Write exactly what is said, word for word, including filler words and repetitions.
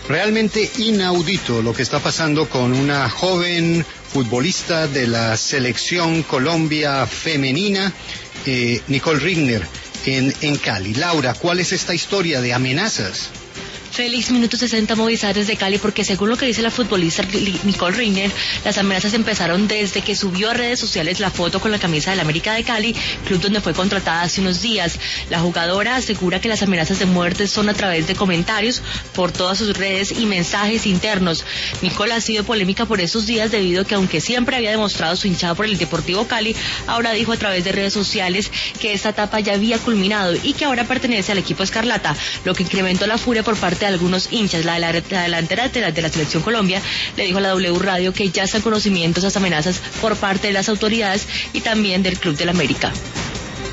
Realmente inaudito lo que está pasando con una joven futbolista de la selección Colombia femenina, eh, Nicole Riegner, en, en Cali. Laura, ¿cuál es esta historia de amenazas? Félix, minuto sesenta, Movistar desde Cali, porque según lo que dice la futbolista Nicole Riegner, las amenazas empezaron desde que subió a redes sociales la foto con la camisa del América de Cali, club donde fue contratada hace unos días. La jugadora asegura que las amenazas de muerte son a través de comentarios por todas sus redes y mensajes internos. Nicole ha sido polémica por estos días debido a que, aunque siempre había demostrado su hinchada por el Deportivo Cali, ahora dijo a través de redes sociales que esta etapa ya había culminado y que ahora pertenece al equipo Escarlata, lo que incrementó la furia por parte de algunos hinchas. La, la, la delantera de la, de la selección Colombia le dijo a la W Radio que ya están conocimientos las amenazas por parte de las autoridades y también del Club del América.